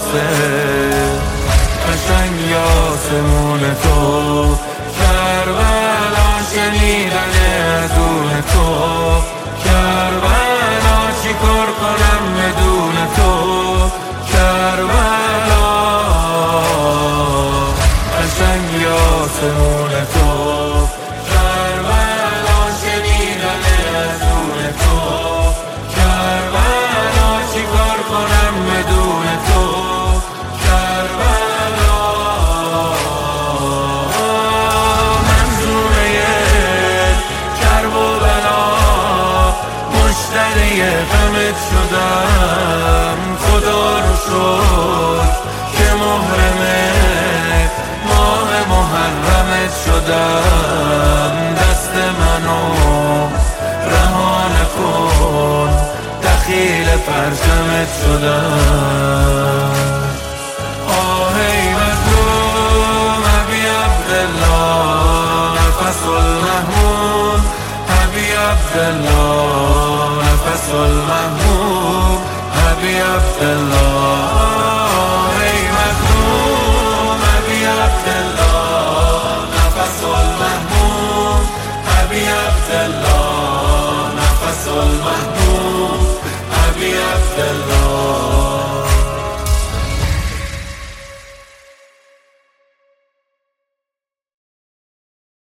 قشنگ آسمون تو، کربلا شنیدن ازون تو، کربلا چی کار کنم بدون تو، کربلا قشنگ آسمون تو، کربلا شنیدن ازون تو، کربلا چی کار کنم بدون تو، کربلا منظوره کرب و بلا، مشتری غمت شدم، خدا رو شد که محرم ماه محرمت شدم، دست منو رها نکن دخیل پرچمت شدم. آهی مظلوم ابی عبدالله نفس المحمود، ابی عبدالله نفس المحمود، ابی عبدالله. آهی مظلوم ابی عبدالله نفس المحمود، ابی عبدالله نفس المحمود، ابی عبدالله.